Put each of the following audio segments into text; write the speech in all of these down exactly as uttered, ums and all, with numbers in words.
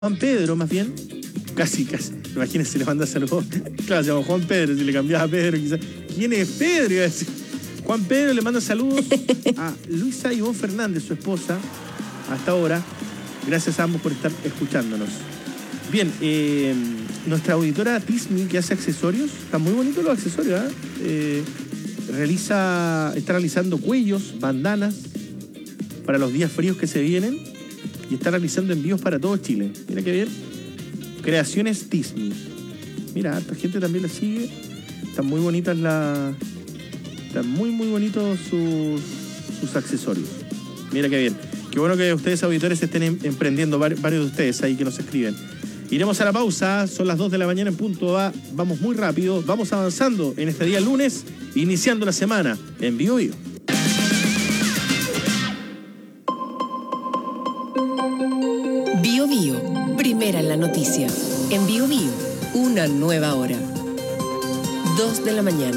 Juan Pedro, más bien. Casi, casi. Imagínense, le manda saludos. Claro, se llama Juan Pedro, si le cambiaba a Pedro, quizás. ¿Quién es Pedro? Iba a decir. Juan Pedro le manda saludos a Luisa Ivonne Fernández, su esposa, hasta ahora. Gracias a ambos por estar escuchándonos. Bien, eh, nuestra auditora Tismi, que hace accesorios, están muy bonitos los accesorios, ¿eh? Eh, realiza, está realizando cuellos, bandanas para los días fríos que se vienen y está realizando envíos para todo Chile. Mira qué bien. Creaciones Tismi. Mira, harta gente también la sigue. Están muy bonitas las... Están muy, muy bonitos sus, sus accesorios. Mira qué bien. Qué bueno que ustedes, auditores, estén em emprendiendo, varios de ustedes ahí que nos escriben. Iremos a la pausa, son las dos de la mañana en punto. Va, vamos muy rápido, vamos avanzando en este día lunes, iniciando la semana en Bio Bio. Bio Bio, primera en la noticia. En Bio Bio, una nueva hora. Dos de la mañana.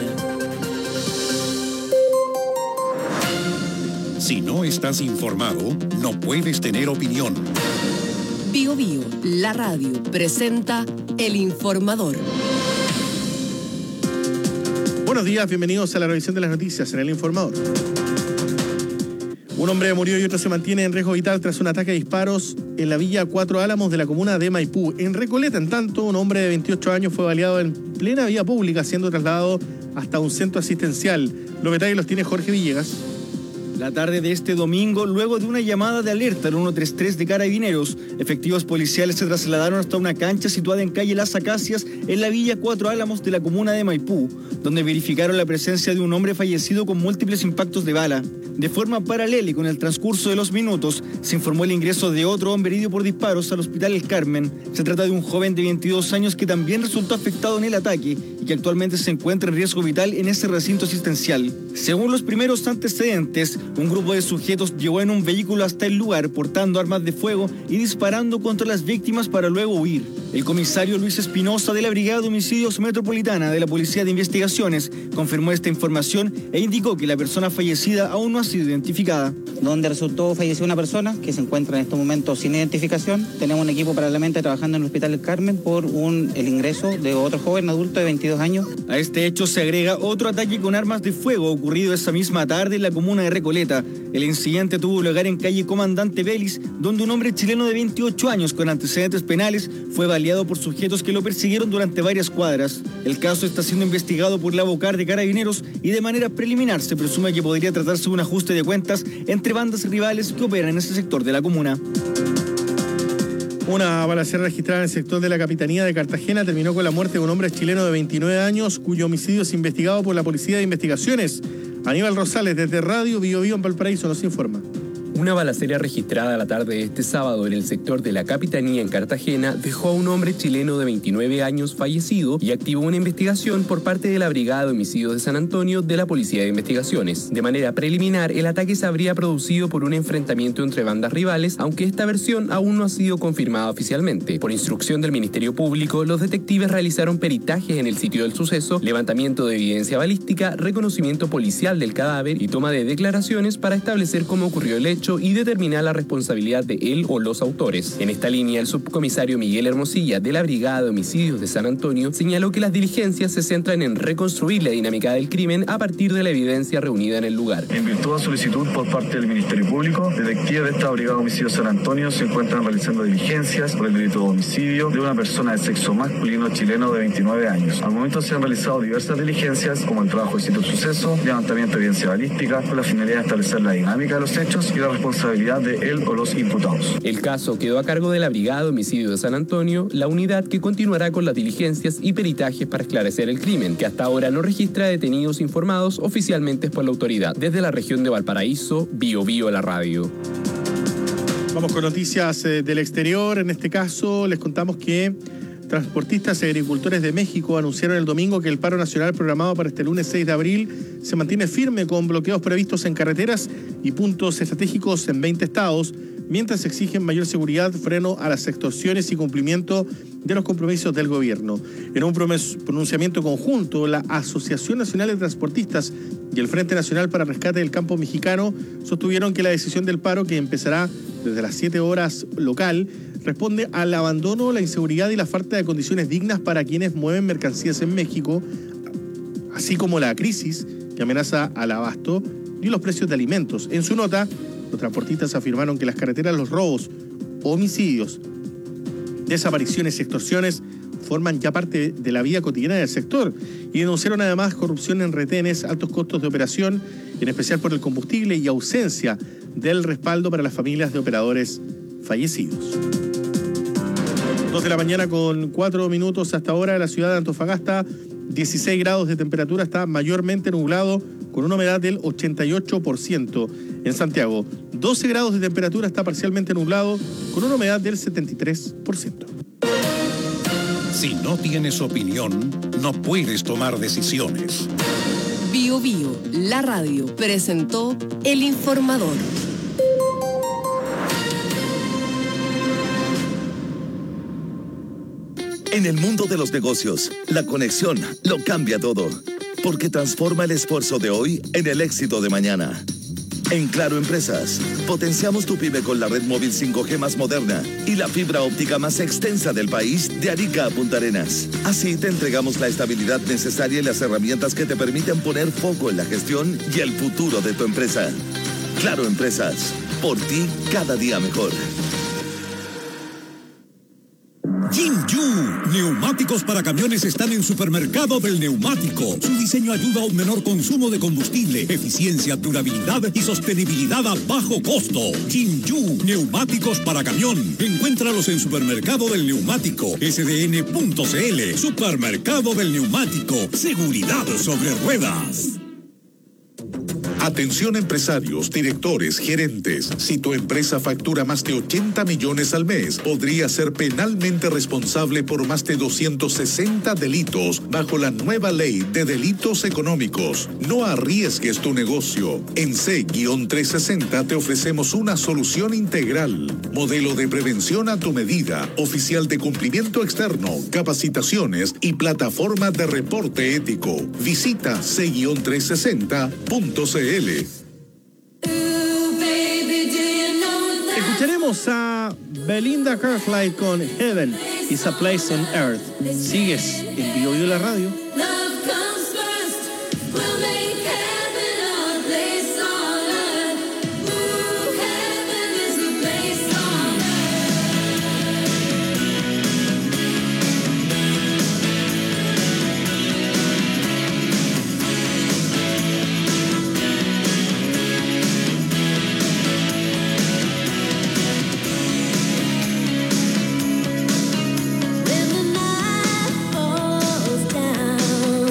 Si no estás informado, no puedes tener opinión. Bio Bio, la radio, presenta El Informador. Buenos días, bienvenidos a la revisión de las noticias en El Informador. Un hombre murió y otro se mantiene en riesgo vital tras un ataque a disparos en la villa Cuatro Álamos de la comuna de Maipú. En Recoleta, en tanto, un hombre de veintiocho años fue baleado en plena vía pública, siendo trasladado hasta un centro asistencial. Los detalles los tiene Jorge Villegas. La tarde de este domingo, luego de una llamada de alerta al ciento treinta y tres de Carabineros, efectivos policiales se trasladaron hasta una cancha situada en calle Las Acacias, en la villa Cuatro Álamos de la comuna de Maipú, donde verificaron la presencia de un hombre fallecido con múltiples impactos de bala. De forma paralela y con el transcurso de los minutos, se informó el ingreso de otro hombre herido por disparos al Hospital El Carmen. Se trata de un joven de veintidós años que también resultó afectado en el ataque y que actualmente se encuentra en riesgo vital en ese recinto asistencial. Según los primeros antecedentes, un grupo de sujetos llegó en un vehículo hasta el lugar portando armas de fuego y disparando contra las víctimas para luego huir. El comisario Luis Espinosa de la Brigada de Homicidios Metropolitana de la Policía de Investigaciones confirmó esta información e indicó que la persona fallecida aún no ha sido identificada. Donde resultó fallecida una persona que se encuentra en estos momentos sin identificación. Tenemos un equipo paralelamente trabajando en el Hospital El Carmen por un, el ingreso de otro joven adulto de veintidós años. A este hecho se agrega otro ataque con armas de fuego ocurrido esa misma tarde en la comuna de Recoleta. El incidente tuvo lugar en calle Comandante Vélez, donde un hombre chileno de veintiocho años con antecedentes penales fue baleado por sujetos que lo persiguieron durante varias cuadras. El caso está siendo investigado por la Bocar de Carabineros y de manera preliminar se presume que podría tratarse de un ajuste de cuentas entre bandas rivales que operan en ese sector de la comuna. Una balacera registrada en el sector de la Capitanía de Cartagena terminó con la muerte de un hombre chileno de veintinueve años, cuyo homicidio es investigado por la Policía de Investigaciones. Aníbal Rosales, desde Radio Bio Bio en Valparaíso, nos informa. Una balacera registrada la tarde de este sábado en el sector de la Capitanía en Cartagena dejó a un hombre chileno de veintinueve años fallecido y activó una investigación por parte de la Brigada de Homicidios de San Antonio de la Policía de Investigaciones. De manera preliminar, el ataque se habría producido por un enfrentamiento entre bandas rivales, aunque esta versión aún no ha sido confirmada oficialmente. Por instrucción del Ministerio Público, los detectives realizaron peritajes en el sitio del suceso, levantamiento de evidencia balística, reconocimiento policial del cadáver y toma de declaraciones para establecer cómo ocurrió el hecho y determinar la responsabilidad de él o los autores. En esta línea, el subcomisario Miguel Hermosilla de la Brigada de Homicidios de San Antonio señaló que las diligencias se centran en reconstruir la dinámica del crimen a partir de la evidencia reunida en el lugar. En virtud de solicitud por parte del Ministerio Público, detectives de esta Brigada de Homicidios de San Antonio se encuentran realizando diligencias por el delito de homicidio de una persona de sexo masculino chileno de veintinueve años. Al momento se han realizado diversas diligencias, como el trabajo de sitio del suceso, levantamiento de evidencia balística, con la finalidad de establecer la dinámica de los hechos y la responsabilidad de él o los imputados. El caso quedó a cargo de la Brigada de Homicidios de San Antonio, la unidad que continuará con las diligencias y peritajes para esclarecer el crimen, que hasta ahora no registra detenidos informados oficialmente por la autoridad. Desde la región de Valparaíso, Bio Bio la radio. Vamos con noticias eh, del exterior. En este caso, les contamos que transportistas y agricultores de México anunciaron el domingo que el paro nacional programado para este lunes seis de abril se mantiene firme con bloqueos previstos en carreteras y puntos estratégicos en veinte estados, mientras exigen mayor seguridad, freno a las extorsiones y cumplimiento de los compromisos del gobierno. En un pronunciamiento conjunto, la Asociación Nacional de Transportistas y el Frente Nacional para Rescate del Campo Mexicano sostuvieron que la decisión del paro, que empezará desde las siete horas local, responde al abandono, la inseguridad y la falta de condiciones dignas para quienes mueven mercancías en México, así como la crisis que amenaza al abasto y los precios de alimentos. En su nota, los transportistas afirmaron que las carreteras, los robos, homicidios, desapariciones y extorsiones forman ya parte de la vida cotidiana del sector y denunciaron además corrupción en retenes, altos costos de operación, en especial por el combustible y ausencia del respaldo para las familias de operadores fallecidos. Dos de la mañana con cuatro minutos hasta ahora, la ciudad de Antofagasta, dieciséis grados de temperatura, está mayormente nublado con una humedad del ochenta y ocho por ciento. En Santiago, doce grados de temperatura, está parcialmente nublado con una humedad del setenta y tres por ciento. Si no tienes opinión, no puedes tomar decisiones. Bio Bio, la radio, presentó El Informador. En el mundo de los negocios, la conexión lo cambia todo, porque transforma el esfuerzo de hoy en el éxito de mañana. En Claro Empresas, potenciamos tu pyme con la red móvil cinco G más moderna y la fibra óptica más extensa del país, de Arica a Punta Arenas. Así te entregamos la estabilidad necesaria y las herramientas que te permiten poner foco en la gestión y el futuro de tu empresa. Claro Empresas, por ti cada día mejor. Jinju, neumáticos para camiones están en Supermercado del Neumático. Su diseño ayuda a un menor consumo de combustible, eficiencia, durabilidad y sostenibilidad a bajo costo. Jinju, neumáticos para camión. Encuéntralos en Supermercado del Neumático, S D N punto C L. Supermercado del Neumático, seguridad sobre ruedas. Atención empresarios, directores, gerentes. Si tu empresa factura más de ochenta millones al mes, podría ser penalmente responsable por más de doscientos sesenta delitos bajo la nueva ley de delitos económicos. No arriesgues tu negocio. En C trescientos sesenta te ofrecemos una solución integral. Modelo de prevención a tu medida, oficial de cumplimiento externo, capacitaciones y plataforma de reporte ético. Visita C trescientos sesenta punto C L. Escucharemos a Belinda Carlisle con Heaven is a Place on Earth. Sigues en Bio Bio la radio. When the night falls down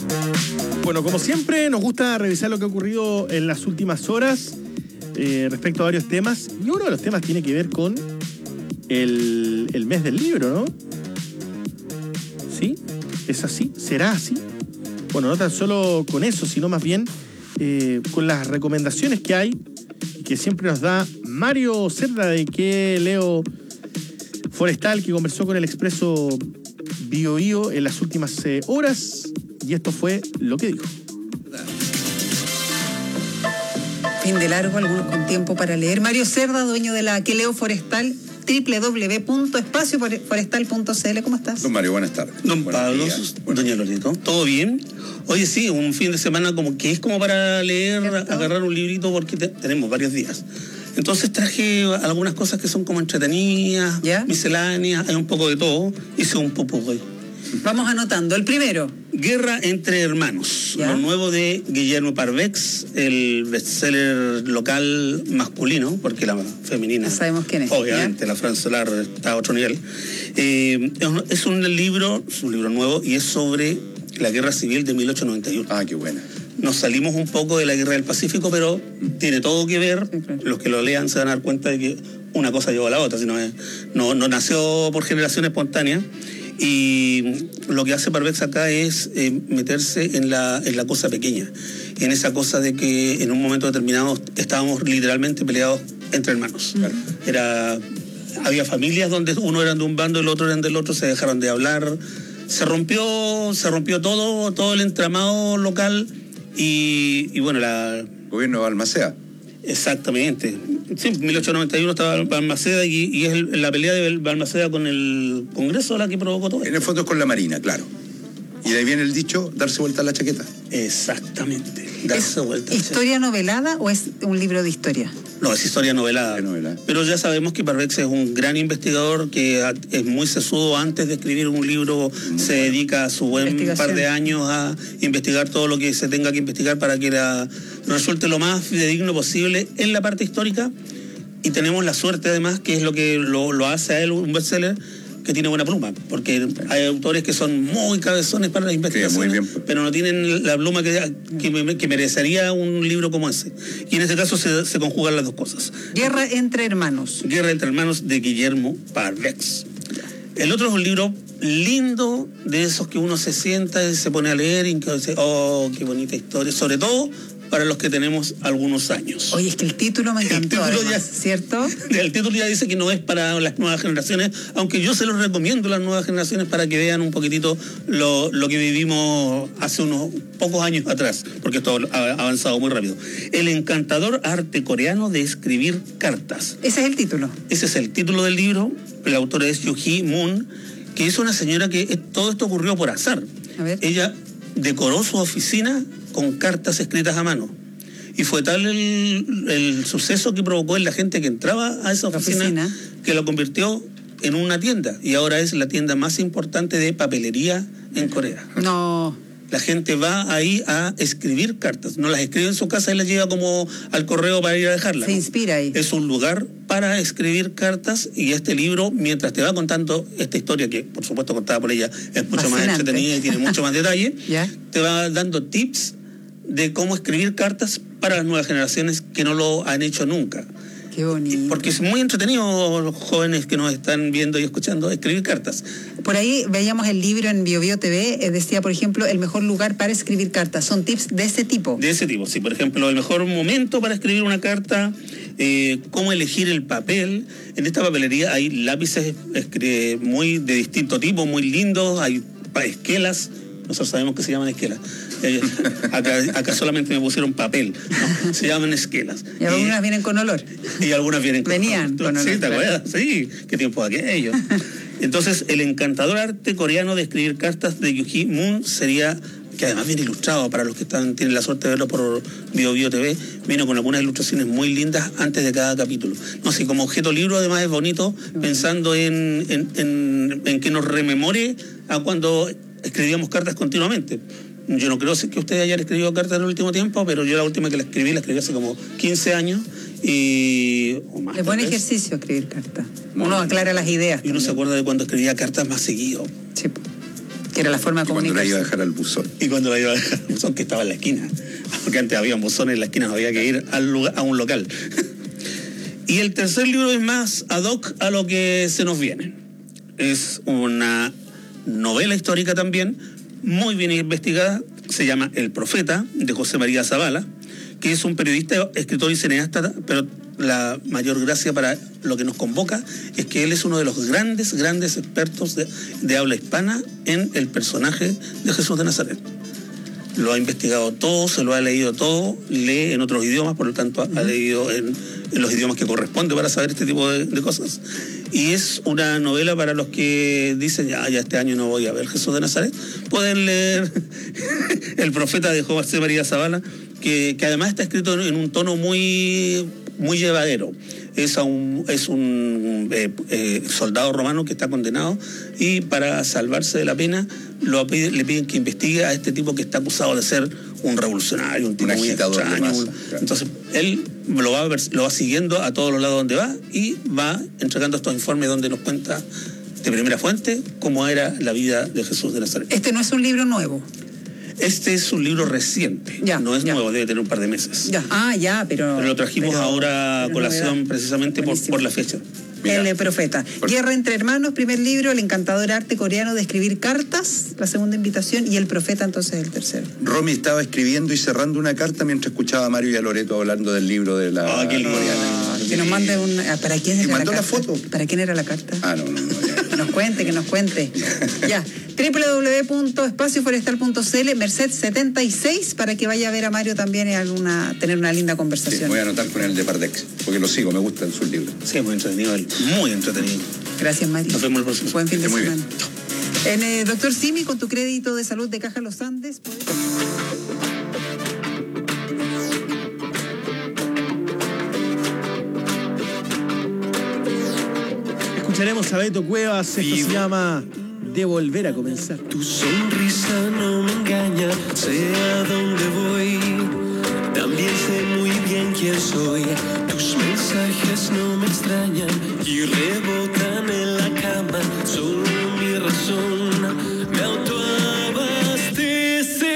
Bueno, como siempre, nos gusta revisar lo que ha ocurrido en las últimas horas eh, respecto a varios temas. Y uno de los temas tiene que ver con el, el mes del libro, ¿no? ¿Sí? ¿Es así? ¿Será así? Bueno, no tan solo con eso, sino más bien eh, con las recomendaciones que hay, que siempre nos da Mario Cerda, de que Leo Forestal, que conversó con el Expreso Bio Bio en las últimas eh, horas. Y esto fue lo que dijo. Fin de largo, algunos con tiempo para leer. Mario Cerda, dueño de la Queleo Forestal, doble u doble u doble u punto espacio forestal punto c l. ¿Cómo estás? Don Mario, buenas tardes. Don Buenos Pablo, días. doña Loreto, ¿todo bien? Oye, sí, un fin de semana como que es como para leer, ¿cierto? Agarrar un librito porque te, tenemos varios días. Entonces traje algunas cosas que son como entretenidas, ¿ya? Misceláneas, hay un poco de todo. Hice un popurrí. Vamos anotando. El primero. Guerra entre hermanos. ¿Ya? Lo nuevo de Guillermo Parvex, el bestseller local masculino, porque la femenina... No sabemos quién es. Obviamente, ¿ya? La Fran Solar está a otro nivel. Eh, es un libro, es un libro nuevo, y es sobre la Guerra Civil de mil ochocientos noventa y uno. Ah, qué buena. Nos salimos un poco de la Guerra del Pacífico, pero tiene todo que ver. Sí, claro. Los que lo lean se van a dar cuenta de que una cosa llevó a la otra, sino no, no nació por generación espontánea. Y lo que hace Parvex acá es eh, meterse en la, en la cosa pequeña, en esa cosa de que en un momento determinado estábamos literalmente peleados entre hermanos. Claro. Era, había familias donde uno eran de un bando y el otro eran del otro, se dejaron de hablar, se rompió, se rompió todo, todo el entramado local y, y bueno, la... Gobierno de Balmaceda. Exactamente. Sí, mil ochocientos noventa y uno estaba Balmaceda y, y es el, la pelea de Balmaceda con el Congreso la que provocó todo esto. En el fondo es con la Marina, claro. Y de ahí viene el dicho, darse vuelta a la chaqueta. Exactamente, darse ¿Es vuelta. historia novelada o es un libro de historia? No, es historia novelada. novela. Pero ya sabemos que Parvex es un gran investigador que es muy sesudo. Antes de escribir un libro muy se bueno. dedica a su buen par de años a investigar todo lo que se tenga que investigar para que la, resulte lo más fidedigno posible en la parte histórica. Y tenemos la suerte además, que es lo que lo, lo hace a él un bestseller, que tiene buena pluma, porque hay autores que son muy cabezones para las investigaciones, sí, muy bien, pero no tienen la pluma que, que, que merecería un libro como ese. Y en este caso se, se conjugan las dos cosas. Guerra entre hermanos. Guerra entre hermanos de Guillermo Parvex. El otro es un libro lindo, de esos que uno se sienta y se pone a leer y que dice, oh, qué bonita historia, sobre todo para los que tenemos algunos años. Oye, es que el título me encantó, el título además, ya, ¿cierto? El título ya dice que no es para las nuevas generaciones, aunque yo se los recomiendo a las nuevas generaciones para que vean un poquitito lo, lo que vivimos hace unos pocos años atrás, porque esto ha avanzado muy rápido. El encantador arte coreano de escribir cartas. Ese es el título. Ese es el título del libro. La autora es Yoo-hee Moon, que es una señora que todo esto ocurrió por azar. A ver. Ella decoró su oficina con cartas escritas a mano. Y fue tal el, el suceso que provocó en la gente que entraba a esa oficina, oficina que lo convirtió en una tienda. Y ahora es la tienda más importante de papelería en Corea. No. La gente va ahí a escribir cartas. No las escribe en su casa y las lleva como al correo para ir a dejarlas. Se ¿no? inspira ahí. Es un lugar para escribir cartas y este libro, mientras te va contando esta historia, que por supuesto contada por ella es mucho Fascinante. Más entretenida y tiene mucho más detalle, ¿Ya? Te va dando tips de cómo escribir cartas para las nuevas generaciones que no lo han hecho nunca. Qué bonito. Porque es muy entretenido los jóvenes que nos están viendo y escuchando escribir cartas. Por ahí veíamos el libro en Bio Bio T V, eh, decía, por ejemplo, el mejor lugar para escribir cartas. ¿Son tips de ese tipo? De ese tipo, sí. Por ejemplo, el mejor momento para escribir una carta, eh, cómo elegir el papel. En esta papelería hay lápices eh, muy de distinto tipo, muy lindos, hay esquelas. Nosotros sabemos que se llaman esquelas. Eh, acá, acá solamente me pusieron papel, ¿no? Se llaman esquelas. Y algunas y, vienen con olor. Y algunas vienen con Venían olor. con olor. Sí, ¿te acuerdas? Sí, qué tiempo aquello. Entonces, el encantador arte coreano de escribir cartas de Yoo-hee Moon sería, que además viene ilustrado para los que están tienen la suerte de verlo por Bio Bio T V, vino con algunas ilustraciones muy lindas antes de cada capítulo. No sé, como objeto libro además es bonito, uh-huh. pensando en, en, en, en que nos rememore a cuando escribíamos cartas continuamente. Yo no creo que ustedes hayan escrito cartas en el último tiempo, pero yo la última que la escribí, la escribí hace como quince años y... O más, es buen ejercicio escribir cartas. Uno bueno, aclara las ideas. Y uno también se acuerda de cuando escribía cartas más seguido. Sí. Que era la forma de y cuando la comunicarse. iba a dejar al buzón. Y cuando la iba a dejar al buzón, que estaba en la esquina. Porque antes había buzones en la esquina, había que ir al lugar, a un local. Y el tercer libro es más ad hoc a lo que se nos viene. Es una novela histórica también, muy bien investigada. Se llama El Profeta, de José María Zavala, que es un periodista, escritor y cineasta, pero la mayor gracia para lo que nos convoca es que él es uno de los grandes, grandes expertos de, de habla hispana en el personaje de Jesús de Nazaret. Lo ha investigado todo, se lo ha leído todo, lee en otros idiomas, por lo tanto ha, ha leído en, en los idiomas que corresponde para saber este tipo de, de cosas. Y es una novela para los que dicen, ya, ya este año no voy a ver Jesús de Nazaret. Pueden leer El Profeta de José María Zavala, que, que además está escrito en un tono muy, muy llevadero. Es, a un, es un eh, eh, soldado romano que está condenado y para salvarse de la pena lo pide, le piden que investigue a este tipo que está acusado de ser un revolucionario, un tipo un muy agitador extraño. de masa, claro. Entonces él lo va, lo va siguiendo a todos los lados donde va y va entregando estos informes donde nos cuenta de primera fuente cómo era la vida de Jesús de Nazaret. Este no es un libro nuevo. Este es un libro reciente, ya, no es ya. nuevo, debe tener un par de meses. Ya. Ah, ya, pero... Pero lo trajimos pero, ahora a colación novedad. precisamente por, por la fecha. Mira. El Profeta. Por... Guerra entre hermanos, primer libro, El encantador arte coreano de escribir cartas, la segunda invitación, y El Profeta entonces el tercero. Romy estaba escribiendo y cerrando una carta mientras escuchaba a Mario y a Loreto hablando del libro de la ah, qué coreana. Que nos mande un... ¿Para quién era ¿Y mandó la, la carta? foto? ¿Para quién era la carta? Ah, no, no, no. Ya. Que nos cuente, que nos cuente. Ya. doble u doble u doble u punto espacio forestal punto c l, Merced setenta y seis, para que vaya a ver a Mario también y alguna, tener una linda conversación. Sí, voy a anotar con el de Pardex, porque lo sigo, me gustan sus libros. Sí, muy entretenido, muy entretenido. Gracias, Mario. Nos vemos el próximo. Buen fin de muy semana. En eh, Doctor Simi, con tu crédito de salud de Caja Los Andes, ¿puedes... Escucharemos a Beto Cuevas, esto se llama De Volver a Comenzar. Tu sonrisa no me engaña, sé a dónde voy, también sé muy bien quién soy. Tus mensajes no me extrañan y rebotan en la cama, solo mi razón me autoabastece.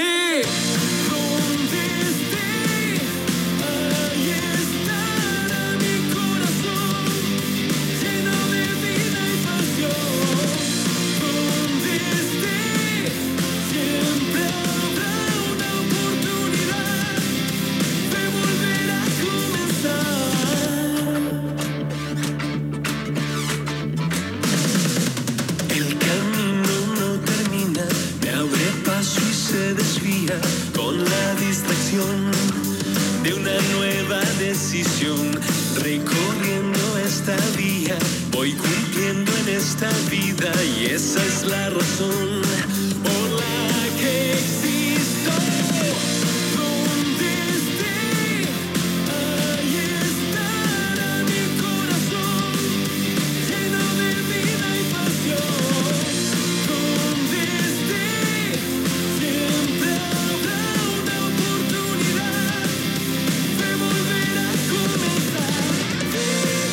Con la distracción de una nueva decisión, recorriendo esta vía, voy cumpliendo en esta vida y esa es la razón por la que existo. Donde esté, ahí estará mi corazón, lleno de vida y pasión. Donde esté, siempre habrá una oportunidad de volver a comenzar.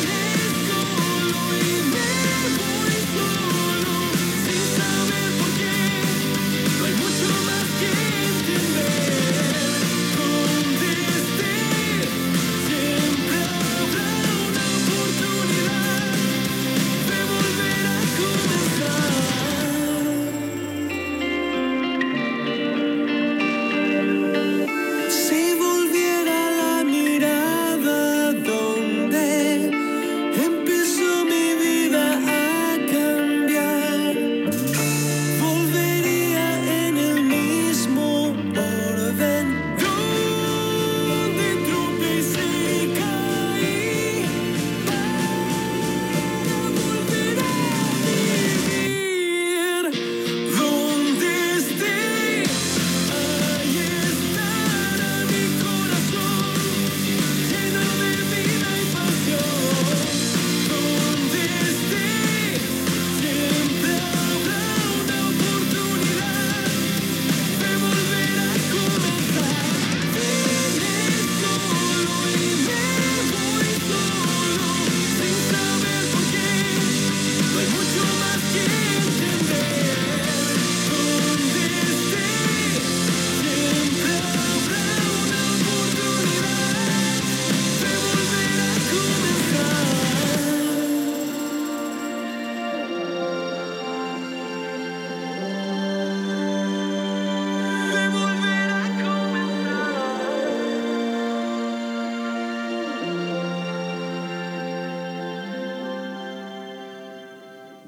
Vienes solo y me voy solo, sin saber por qué.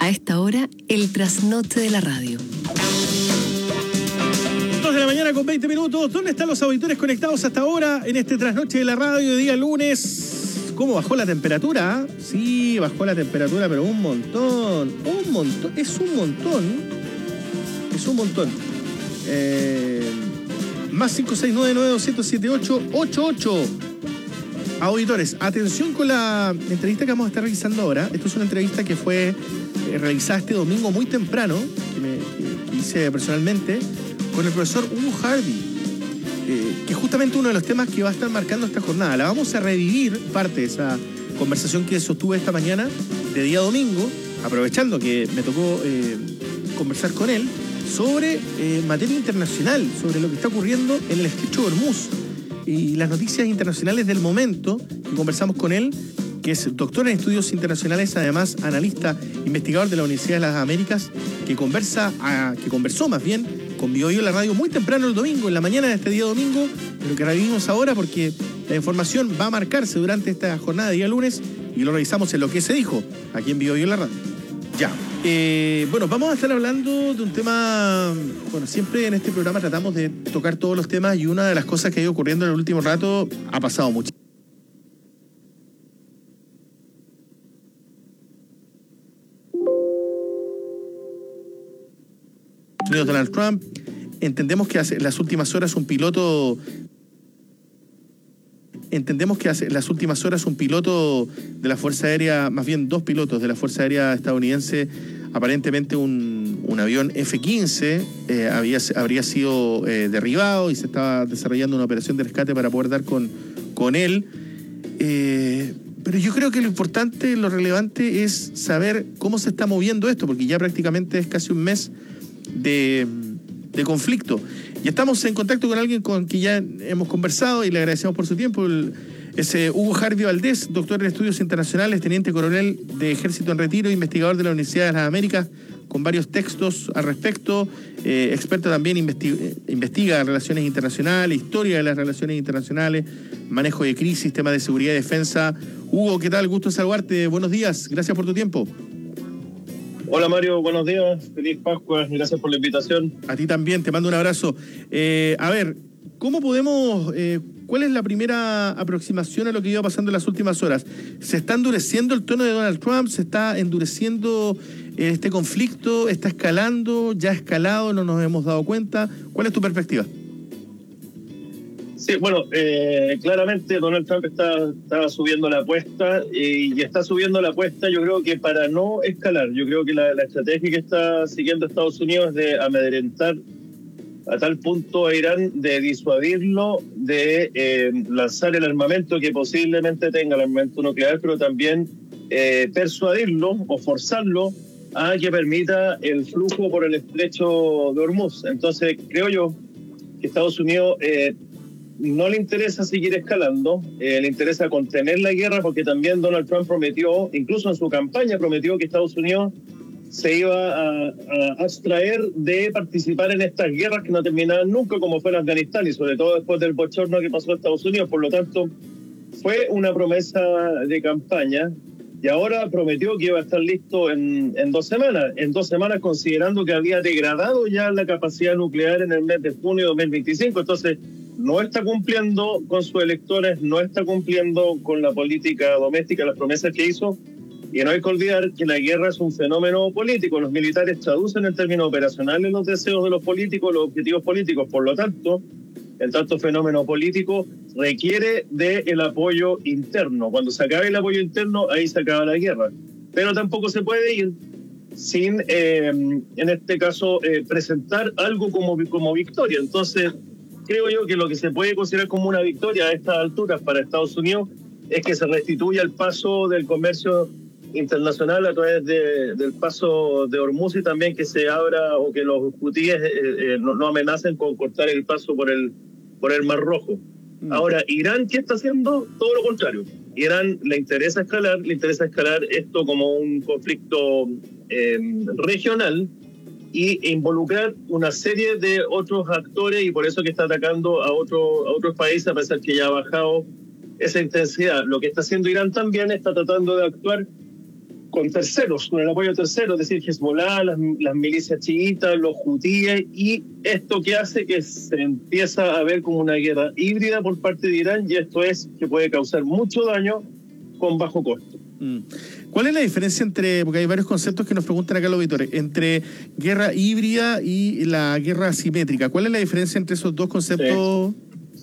A esta hora, el trasnoche de la radio. dos de la mañana con veinte minutos. ¿Dónde están los auditores conectados hasta ahora en este trasnoche de la radio de día lunes? ¿Cómo bajó la temperatura? Sí, bajó la temperatura, pero un montón. Un montón. Es un montón. Es un montón. Eh, más cinco seis nueve nueve dos cero siete ocho ocho ocho. Auditores, atención con la entrevista que vamos a estar realizando ahora. Esto es una entrevista que fue eh, realizada este domingo muy temprano, que, me, que, que hice personalmente, con el profesor Hugo Harvey, eh, que es justamente uno de los temas que va a estar marcando esta jornada. La vamos a revivir, parte de esa conversación que sostuve esta mañana, de día domingo, aprovechando que me tocó eh, conversar con él, sobre eh, materia internacional, sobre lo que está ocurriendo en el Estrecho de Hormuz y las noticias internacionales del momento, que conversamos con él, que es doctor en estudios internacionales, además analista, investigador de la Universidad de las Américas, que conversa, a, que conversó más bien con Bio Bio en la radio muy temprano el domingo, en la mañana de este día domingo, pero que revivimos ahora porque la información va a marcarse durante esta jornada de día lunes y lo revisamos en lo que se dijo aquí en Bio Bio en la radio. Ya. Eh, bueno, vamos a estar hablando de un tema. Bueno, siempre en este programa tratamos de tocar todos los temas y una de las cosas que ha ido ocurriendo en el último rato ha pasado mucho. Donald Trump, entendemos que hace las últimas horas un piloto entendemos que hace las últimas horas un piloto de la Fuerza Aérea, más bien dos pilotos de la Fuerza Aérea estadounidense, aparentemente un, un avión F quince, eh, había, habría sido eh, derribado y se estaba desarrollando una operación de rescate para poder dar con, con él. Eh, pero yo creo que lo importante, lo relevante es saber cómo se está moviendo esto, porque ya prácticamente es casi un mes de, de conflicto. Y estamos en contacto con alguien con quien ya hemos conversado y le agradecemos por su tiempo. El, ese Hugo Harvey Valdés, doctor en estudios internacionales, teniente coronel de Ejército en retiro, investigador de la Universidad de las Américas, con varios textos al respecto, eh, experto también, investiga, investiga relaciones internacionales, historia de las relaciones internacionales, manejo de crisis, temas de seguridad y defensa. Hugo, ¿qué tal? Gusto saludarte. Buenos días. Gracias por tu tiempo. Hola Mario, buenos días, feliz Pascua, gracias por la invitación. A ti también, te mando un abrazo. Eh, a ver, ¿cómo podemos, eh, cuál es la primera aproximación a lo que iba pasando en las últimas horas? ¿Se está endureciendo el tono de Donald Trump? ¿Se está endureciendo eh, este conflicto? ¿Está escalando? ¿Ya ha escalado? ¿No nos hemos dado cuenta? ¿Cuál es tu perspectiva? Sí, bueno, eh, claramente Donald Trump está, está subiendo la apuesta y, y está subiendo la apuesta yo creo que para no escalar. Yo creo que la, la estrategia que está siguiendo Estados Unidos es de amedrentar a tal punto a Irán, de disuadirlo, de eh, lanzar el armamento que posiblemente tenga, el armamento nuclear, pero también eh, persuadirlo o forzarlo a que permita el flujo por el estrecho de Hormuz. Entonces creo yo que Estados Unidos... Eh, no le interesa seguir escalando, eh, le interesa contener la guerra, porque también Donald Trump prometió, incluso en su campaña prometió que Estados Unidos se iba a, a abstraer de participar en estas guerras que no terminaban nunca, como fue en Afganistán, y sobre todo después del bochorno que pasó en Estados Unidos. Por lo tanto, fue una promesa de campaña, y ahora prometió que iba a estar listo en, en dos semanas, en dos semanas considerando que había degradado ya la capacidad nuclear en el mes de junio de dos mil veinticinco. Entonces, no está cumpliendo con sus electores, no está cumpliendo con la política doméstica, las promesas que hizo. Y no hay que olvidar que la guerra es un fenómeno político. Los militares traducen en términos operacionales los deseos de los políticos, los objetivos políticos. Por lo tanto, el tanto fenómeno político requiere del apoyo interno. Cuando se acabe el apoyo interno, ahí se acaba la guerra. Pero tampoco se puede ir sin, eh, en este caso, eh, presentar algo como, como victoria. Entonces, creo yo que lo que se puede considerar como una victoria a estas alturas para Estados Unidos es que se restituya el paso del comercio internacional a través de, del paso de Hormuz, y también que se abra, o que los hutíes eh, eh, no, no amenacen con cortar el paso por el, por el Mar Rojo. Mm. Ahora, Irán, ¿qué está haciendo? Todo lo contrario. Irán le interesa escalar, le interesa escalar esto como un conflicto eh, regional, y involucrar una serie de otros actores, y por eso que está atacando a, otro, a otros países, a pesar que ya ha bajado esa intensidad. Lo que está haciendo Irán también está tratando de actuar con terceros, con el apoyo de terceros, es decir, Hezbollah, las, las milicias chiitas, los hutíes, y esto que hace que se empieza a ver como una guerra híbrida por parte de Irán, y esto es que puede causar mucho daño con bajo costo. Mm. ¿Cuál es la diferencia entre, porque hay varios conceptos que nos preguntan acá los auditores, entre guerra híbrida y la guerra asimétrica? ¿Cuál es la diferencia entre esos dos conceptos?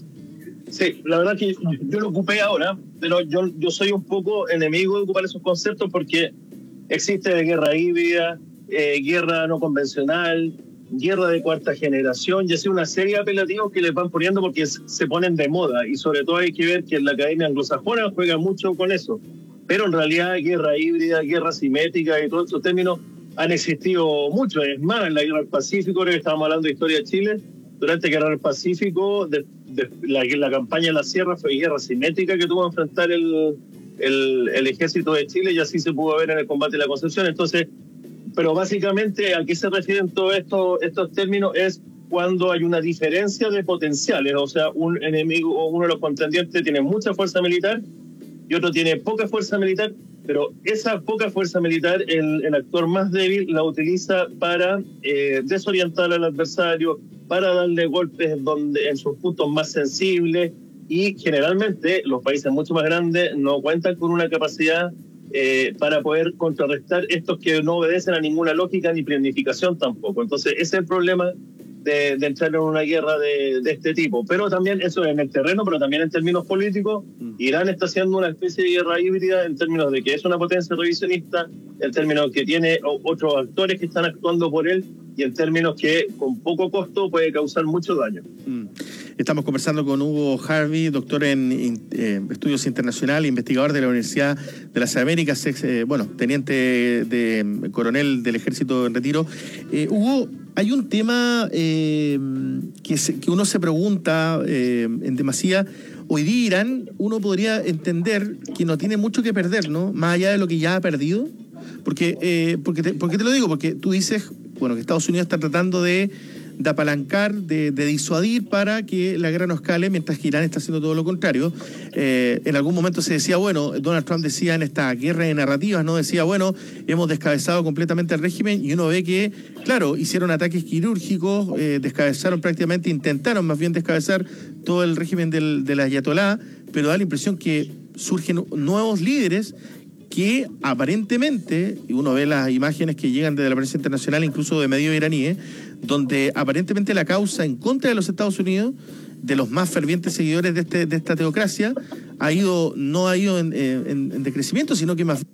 Sí, sí, la verdad que yo lo ocupé ahora, pero yo, yo soy un poco enemigo de ocupar esos conceptos porque existe guerra híbrida, eh, guerra no convencional, guerra de cuarta generación, y así una serie de apelativos que les van poniendo porque se ponen de moda, y sobre todo hay que ver que en la Academia Anglosajona juega mucho con eso. Pero en realidad guerra híbrida, guerra simétrica y todos estos términos han existido mucho. Es más, en la guerra del Pacífico, ahora que estábamos hablando de historia de Chile, durante la guerra del Pacífico, de, de, la, la campaña de la Sierra fue guerra simétrica que tuvo que enfrentar el, el, el ejército de Chile, y así se pudo ver en el combate de la Concepción. Entonces, pero básicamente a qué se refieren todos estos, estos términos es cuando hay una diferencia de potenciales, o sea, un enemigo o uno de los contendientes tiene mucha fuerza militar y otro tiene poca fuerza militar, pero esa poca fuerza militar, el, el actor más débil la utiliza para eh, desorientar al adversario, para darle golpes donde, en sus puntos más sensibles, y generalmente los países mucho más grandes no cuentan con una capacidad eh, para poder contrarrestar estos que no obedecen a ninguna lógica ni planificación tampoco. Entonces ese es el problema de, de entrar en una guerra de, de este tipo. Pero también eso en el terreno, pero también en términos políticos, Irán está haciendo una especie de guerra híbrida en términos de que es una potencia revisionista, en términos que tiene otros actores que están actuando por él, y en términos que con poco costo puede causar mucho daño. Mm. Estamos conversando con Hugo Harvey, doctor en eh, estudios internacionales, investigador de la Universidad de las Américas, ex, eh, bueno, teniente de, de coronel del Ejército en retiro. Eh, Hugo, hay un tema eh, que, se, que uno se pregunta eh, en demasía. Hoy día Irán, uno podría entender que no tiene mucho que perder, ¿no? Más allá de lo que ya ha perdido. Porque, eh, porque te, ¿por qué te lo digo? Porque tú dices, bueno, que Estados Unidos está tratando de, de apalancar, de, de disuadir para que la guerra no escale, mientras que Irán está haciendo todo lo contrario. Eh, en algún momento se decía, bueno, Donald Trump decía en esta guerra de narrativas, ¿no? Decía, bueno, hemos descabezado completamente al régimen, y uno ve que, claro, hicieron ataques quirúrgicos, eh, descabezaron prácticamente, intentaron más bien descabezar todo el régimen del, del ayatolá, pero da la impresión que surgen nuevos líderes que aparentemente, y uno ve las imágenes que llegan desde la prensa internacional, incluso de medios iraníes, donde aparentemente la causa en contra de los Estados Unidos, de los más fervientes seguidores de, este, de esta teocracia, ha ido, no ha ido en, en, en decrecimiento, sino que más...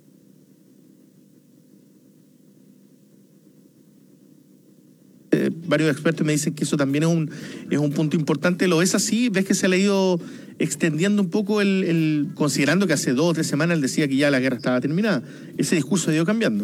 Eh, varios expertos me dicen que eso también es un, es un punto importante. ¿Lo ves así? ¿Ves que se le ha ido extendiendo un poco el, el... considerando que hace dos o tres semanas él decía que ya la guerra estaba terminada? Ese discurso ha ido cambiando.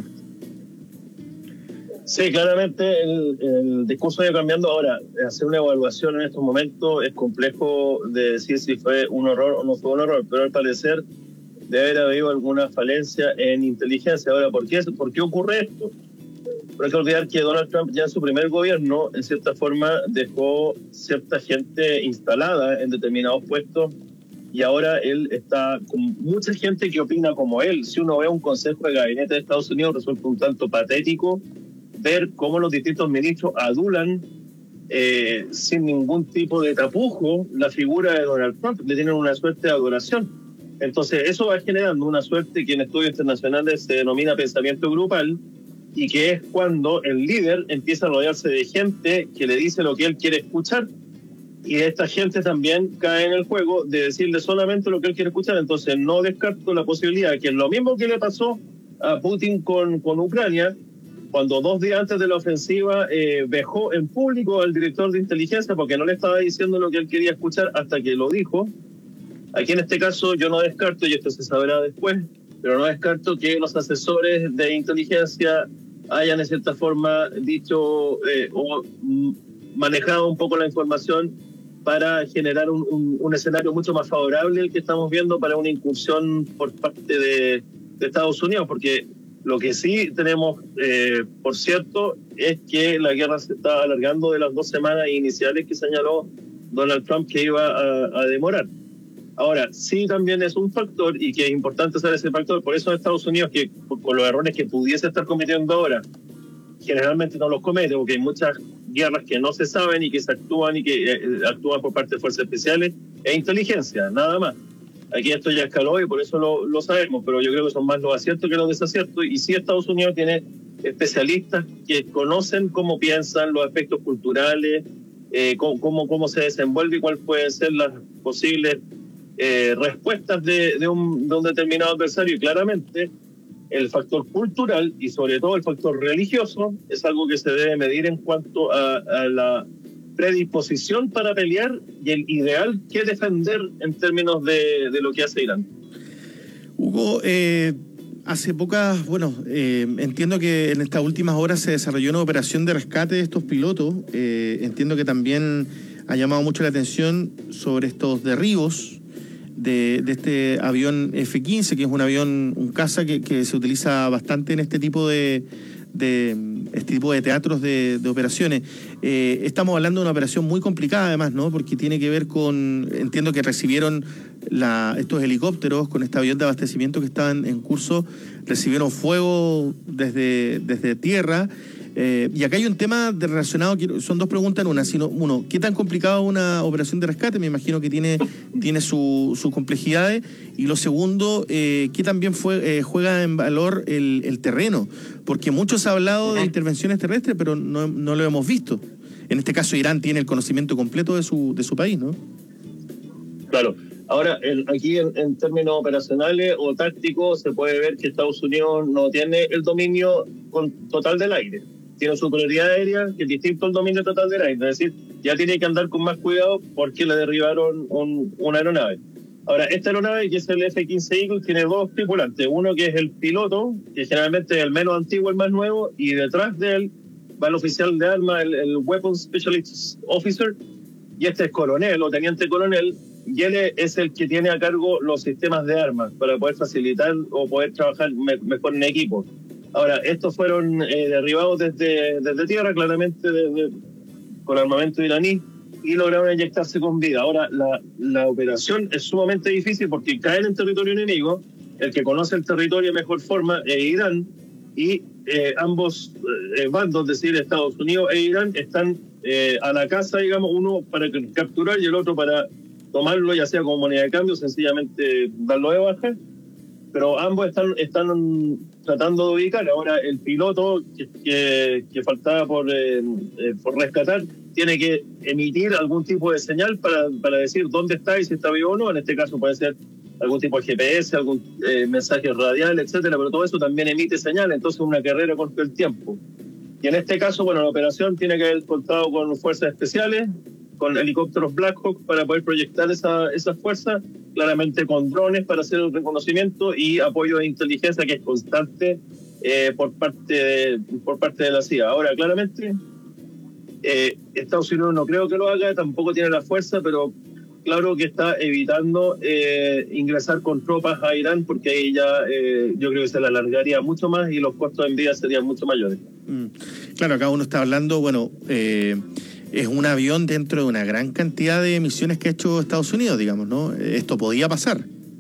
Sí, claramente el, el discurso ha ido cambiando. Ahora, hacer una evaluación en estos momentos es complejo de decir si fue un error o no fue un error, pero al parecer debe haber habido alguna falencia en inteligencia. Ahora, ¿por qué, ¿por qué ocurre esto? Pero hay que olvidar que Donald Trump ya en su primer gobierno, en cierta forma, dejó cierta gente instalada en determinados puestos, y ahora él está con mucha gente que opina como él. Si uno ve un consejo de gabinete de Estados Unidos, resulta un tanto patético ver cómo los distintos ministros adulan eh, sin ningún tipo de tapujo la figura de Donald Trump, le tienen una suerte de adoración. Entonces eso va generando una suerte que en estudios internacionales se denomina pensamiento grupal, y que es cuando el líder empieza a rodearse de gente que le dice lo que él quiere escuchar, y esta gente también cae en el juego de decirle solamente lo que él quiere escuchar. Entonces no descarto la posibilidad que es lo mismo que le pasó a Putin con, con Ucrania, cuando dos días antes de la ofensiva eh, dejó en público al director de inteligencia porque no le estaba diciendo lo que él quería escuchar hasta que lo dijo. Aquí en este caso yo no descarto, y esto se sabrá después, pero no descarto que los asesores de inteligencia hayan de cierta forma dicho eh, o manejado un poco la información para generar un, un, un escenario mucho más favorable el que estamos viendo para una incursión por parte de, de Estados Unidos, porque lo que sí tenemos, eh, por cierto, es que la guerra se está alargando de las dos semanas iniciales que señaló Donald Trump que iba a, a demorar. Ahora, sí también es un factor, y que es importante saber ese factor, por eso Estados Unidos, que con los errores que pudiese estar cometiendo ahora, generalmente no los comete, porque hay muchas guerras que no se saben y que se actúan y que eh, actúan por parte de fuerzas especiales e inteligencia, nada más. Aquí esto ya escaló y por eso lo, lo sabemos, pero yo creo que son más los aciertos que los desaciertos, y sí Estados Unidos tiene especialistas que conocen cómo piensan, los aspectos culturales, eh, cómo, cómo, cómo se desenvuelve y cuáles pueden ser las posibles eh, respuestas de, de, un, de un determinado adversario. Y claramente el factor cultural y sobre todo el factor religioso es algo que se debe medir en cuanto a, a la predisposición para pelear y el ideal que defender en términos de, de lo que hace Irán. Hugo, eh, hace pocas, bueno, eh, entiendo que en estas últimas horas se desarrolló una operación de rescate de estos pilotos. Eh, entiendo que también ha llamado mucho la atención sobre estos derribos de, de este avión F quince, que es un avión, un caza que, que se utiliza bastante en este tipo de, de este tipo de teatros de, de operaciones. Eh, estamos hablando de una operación muy complicada además, ¿no? Porque tiene que ver con, entiendo que recibieron la, estos helicópteros con este avión de abastecimiento que estaban en curso, recibieron fuego desde, desde tierra. Eh, y acá hay un tema de relacionado, son dos preguntas en una. Sino, uno, ¿qué tan complicada una operación de rescate? Me imagino que tiene, tiene sus su complejidades. Y lo segundo, eh, ¿qué también fue, eh, juega en valor el, el terreno? Porque mucho se ha hablado de intervenciones terrestres, pero no, no lo hemos visto. En este caso, Irán tiene el conocimiento completo de su, de su país, ¿no? Claro. Ahora, el, aquí en, en términos operacionales o tácticos, se puede ver que Estados Unidos no tiene el dominio con, total del aire. Tiene superioridad aérea que es distinto al dominio total del aire. Es decir, ya tiene que andar con más cuidado porque le derribaron un, una aeronave. Ahora, esta aeronave, que es el F quince Eagle, tiene dos tripulantes. Uno que es el piloto, que generalmente es el menos antiguo, el más nuevo, y detrás de él va el oficial de armas, el, el Weapons Specialist Officer, y este es coronel o teniente coronel, y él es el que tiene a cargo los sistemas de armas para poder facilitar o poder trabajar me, mejor en equipo. Ahora, estos fueron eh, derribados desde, desde tierra, claramente desde, con armamento iraní, y lograron inyectarse con vida. Ahora, la, la operación es sumamente difícil porque caen en territorio enemigo. El que conoce el territorio de mejor forma es Irán, y eh, ambos eh, bandos, es decir, Estados Unidos e Irán, están eh, a la caza, digamos, uno para capturar y el otro para tomarlo, ya sea como moneda de cambio, sencillamente darlo de baja. Pero ambos están, están tratando de ubicar. Ahora, el piloto que, que, que faltaba por, eh, eh, por rescatar tiene que emitir algún tipo de señal para, para decir dónde está y si está vivo o no. En este caso puede ser algún tipo de G P S, algún eh, mensaje radial, etcétera, pero todo eso también emite señal, entonces una carrera contra el tiempo. Y en este caso, bueno, la operación tiene que haber contado con fuerzas especiales, con helicópteros Black Hawk para poder proyectar esa, esas fuerzas, claramente con drones para hacer el reconocimiento y apoyo de inteligencia que es constante eh, por, parte de, por parte de la C I A. Ahora, claramente, eh, Estados Unidos no creo que lo haga, tampoco tiene la fuerza, pero claro que está evitando eh, ingresar con tropas a Irán, porque ahí ya eh, yo creo que se la alargaría mucho más y los costos en vida serían mucho mayores. Mm. Claro, acá uno está hablando, bueno... Eh... es un avión dentro de una gran cantidad de misiones que ha hecho Estados Unidos, digamos, ¿no? Esto podía pasar.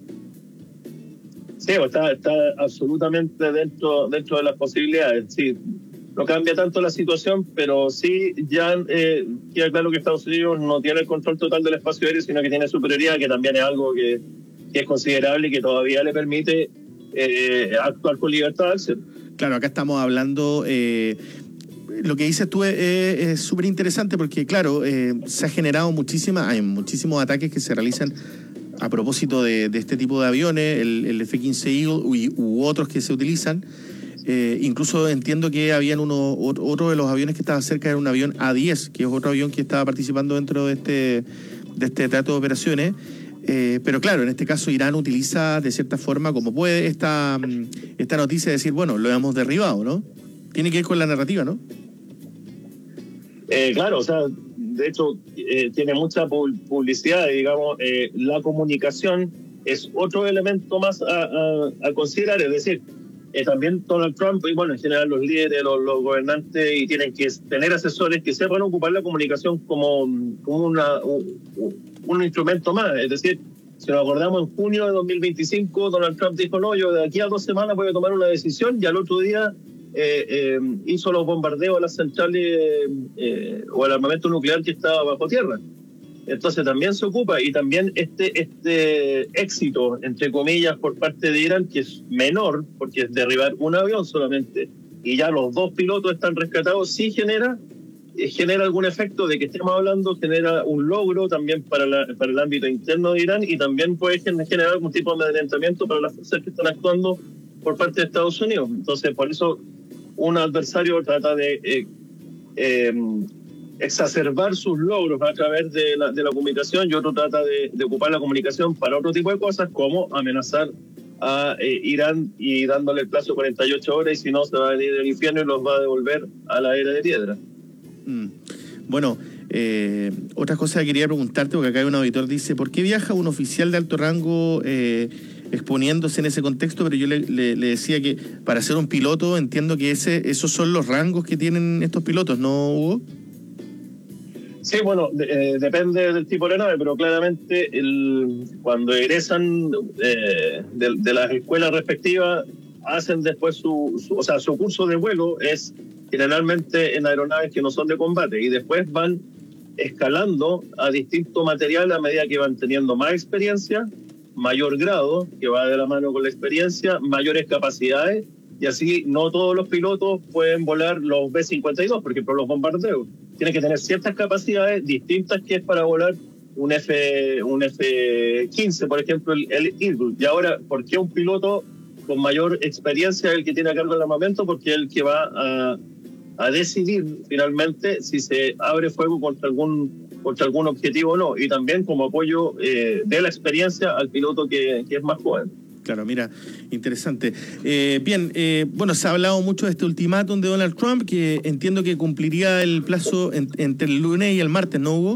Sí, está, está absolutamente dentro, dentro de las posibilidades. Sí, no cambia tanto la situación, pero sí ya eh, queda claro que Estados Unidos no tiene el control total del espacio aéreo, sino que tiene superioridad, que también es algo que, que es considerable y que todavía le permite eh, actuar con libertad al ser. Claro, acá estamos hablando... Eh, lo que dices tú es súper interesante porque, claro, eh, se ha generado muchísima, hay muchísimos ataques que se realizan a propósito de, de este tipo de aviones, el, el F quince Eagle u, u otros que se utilizan. Eh, incluso entiendo que habían uno, otro de los aviones que estaba cerca, era un avión A diez, que es otro avión que estaba participando dentro de este, de este trato de operaciones. Eh, pero claro, en este caso Irán utiliza de cierta forma, como puede, esta, esta noticia de decir, bueno, lo hemos derribado, ¿no? Tiene que ver con la narrativa, ¿no? Eh, claro, o sea, de hecho, eh, tiene mucha publicidad, digamos, eh, la comunicación es otro elemento más a, a, a considerar, es decir, eh, también Donald Trump y, bueno, en general los líderes, los, los gobernantes, y tienen que tener asesores que sepan ocupar la comunicación como, como una, un, un instrumento más, es decir, Si nos acordamos, en junio de dos mil veinticinco, Donald Trump dijo, no, yo de aquí a dos semanas voy a tomar una decisión, y al otro día eh, eh, hizo los bombardeos a las centrales eh, o al armamento nuclear que estaba bajo tierra. Entonces también se ocupa, y también este, este éxito, entre comillas, por parte de Irán, que es menor, porque es derribar un avión solamente, y ya los dos pilotos están rescatados, sí genera, eh, genera algún efecto de que estemos hablando, genera un logro también para, la, para el ámbito interno de Irán, y también puede generar algún tipo de amedrentamiento para las fuerzas que están actuando por parte de Estados Unidos. Entonces, por eso un adversario trata de eh, eh, exacerbar sus logros a través de la, de la comunicación, y otro trata de, de ocupar la comunicación para otro tipo de cosas, como amenazar a eh, Irán y dándole el plazo de cuarenta y ocho horas, y si no se va a venir del infierno y los va a devolver a la era de piedra. Mm. Bueno, eh, otra cosa que quería preguntarte, porque acá hay un auditor dice, ¿por qué viaja un oficial de alto rango eh, exponiéndose en ese contexto? Pero yo le, le, le decía que para ser un piloto entiendo que ese esos son los rangos que tienen estos pilotos, ¿no, Hugo? Sí, bueno, de, eh, depende del tipo de nave, pero claramente el, cuando egresan eh, de, de las escuelas respectivas, hacen después su, su, o sea, su curso de vuelo es generalmente en aeronaves que no son de combate, y después van escalando a distinto material a medida que van teniendo más experiencia, mayor grado, que va de la mano con la experiencia, mayores capacidades, y así no todos los pilotos pueden volar los B cincuenta y dos, por ejemplo, los bombardeos. Tienen que tener ciertas capacidades distintas que es para volar un F un F quince, por ejemplo, el, el Eagle. Y ahora, ¿por qué un piloto con mayor experiencia es el que tiene a cargo el armamento? Porque es el que va a, a decidir finalmente si se abre fuego contra algún contra algún objetivo o no, y también como apoyo eh, de la experiencia al piloto que, que es más joven. Claro, mira, interesante. Eh, bien, eh, bueno, se ha hablado mucho de este ultimátum de Donald Trump, que entiendo que cumpliría el plazo en, entre el lunes y el martes, ¿no, Hugo?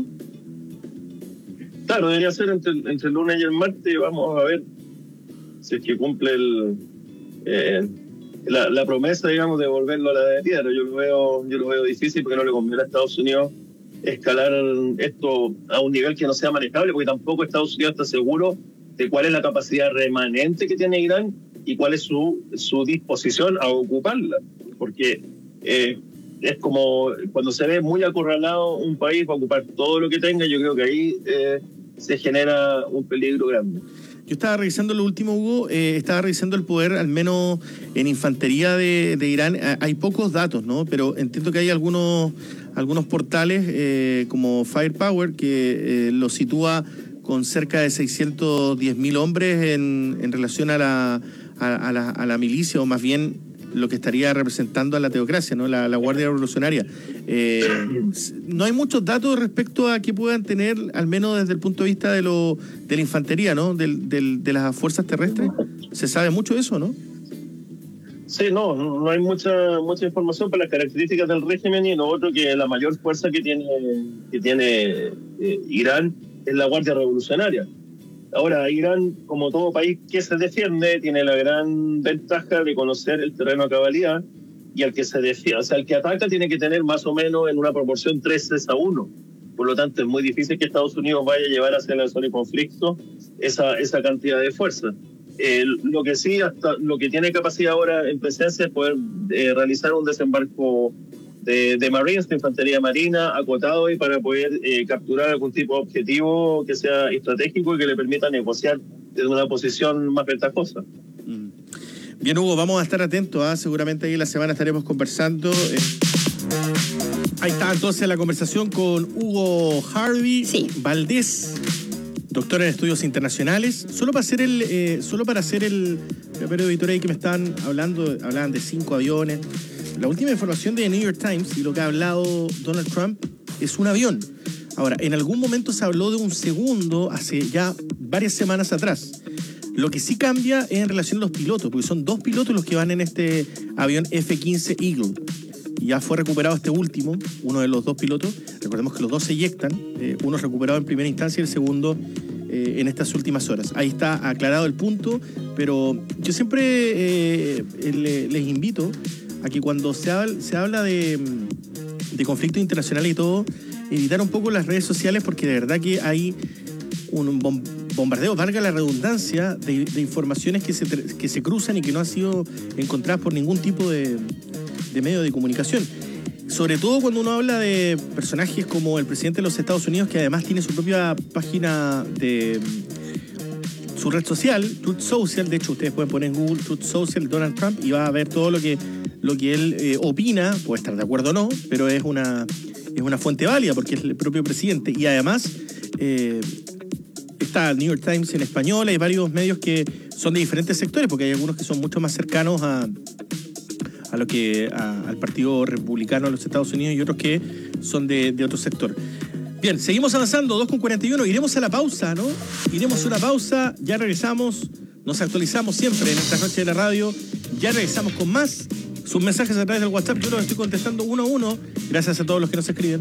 Claro, debería ser entre, entre el lunes y el martes. Vamos a ver si es que cumple el, eh, la, la promesa, digamos, de volverlo a la de piedra. Yo lo veo, yo lo veo difícil, porque no le conviene a Estados Unidos escalar esto a un nivel que no sea manejable, porque tampoco Estados Unidos está seguro de cuál es la capacidad remanente que tiene Irán y cuál es su, su disposición a ocuparla. Porque eh, es como cuando se ve muy acorralado un país para ocupar todo lo que tenga, yo creo que ahí eh, se genera un peligro grande. Yo estaba revisando lo último, Hugo, eh, estaba revisando el poder, al menos en infantería de, de Irán. Hay pocos datos, ¿no? Pero entiendo que hay algunos, algunos portales eh, como Firepower que eh, lo sitúa con cerca de seiscientos diez mil hombres en, en relación a la, a, a, la, a la milicia, o más bien lo que estaría representando a la teocracia, ¿no? La, la Guardia Revolucionaria. Eh, no hay muchos datos respecto a que puedan tener, al menos desde el punto de vista de, lo, de la infantería, ¿no? Del, del, de las fuerzas terrestres. ¿Se sabe mucho de eso, no? Sí, no, no hay mucha mucha información para las características del régimen, y lo otro, que la mayor fuerza que tiene, que tiene eh, Irán es la Guardia Revolucionaria. Ahora, Irán, como todo país que se defiende, tiene la gran ventaja de conocer el terreno a cabalidad, y el que se defiende, o sea, el que ataca tiene que tener más o menos en una proporción tres a uno. Por lo tanto, es muy difícil que Estados Unidos vaya a llevar hacia la zona de conflicto esa, esa cantidad de fuerza. Eh, lo que sí, hasta lo que tiene capacidad ahora en presencia es poder eh, realizar un desembarco de, de Marines, de infantería marina, acotado, y para poder eh, capturar algún tipo de objetivo que sea estratégico y que le permita negociar desde una posición más ventajosa. Mm. Bien, Hugo, vamos a estar atentos, ¿eh? Seguramente ahí en la semana estaremos conversando. Eh, ahí está entonces la conversación con Hugo Harvey sí. Valdés, doctor en estudios internacionales. Solo para hacer el, eh, solo para hacer el, el editor ahí que me estaban hablando, hablaban de cinco aviones. La última información de New York Times y lo que ha hablado Donald Trump es un avión. Ahora, en algún momento se habló de un segundo hace ya varias semanas atrás. Lo que sí cambia es en relación a los pilotos, porque son dos pilotos los que van en este avión F quince Eagle. Ya fue recuperado este último, uno de los dos pilotos. Recordemos que los dos se eyectan, eh, uno recuperado en primera instancia y el segundo eh, en estas últimas horas. Ahí está aclarado el punto, pero yo siempre eh, le, les invito a que cuando se habla, se habla de, de conflictos internacionales y todo, evitar un poco las redes sociales, porque de verdad que hay un bombardeos, valga la redundancia, de, de informaciones que se, que se cruzan y que no han sido encontradas por ningún tipo de, de medio de comunicación. Sobre todo cuando uno habla de personajes como el presidente de los Estados Unidos, que además tiene su propia página de su red social, Truth Social. De hecho, ustedes pueden poner en Google Truth Social Donald Trump y va a ver todo lo que, lo que él eh, opina. Puede estar de acuerdo o no, pero es una, es una fuente válida porque es el propio presidente. Y además eh, está el New York Times en español. Hay varios medios que son de diferentes sectores, porque hay algunos que son mucho más cercanos a... a lo que a, al Partido Republicano de los Estados Unidos y otros que son de, de otro sector. Bien, seguimos avanzando, dos con cuarenta y uno, iremos a la pausa, ¿no? Iremos a una pausa, ya regresamos, nos actualizamos siempre en estas noches de la radio, ya regresamos con más, sus mensajes a través del WhatsApp, yo los estoy contestando uno a uno, gracias a todos los que nos escriben.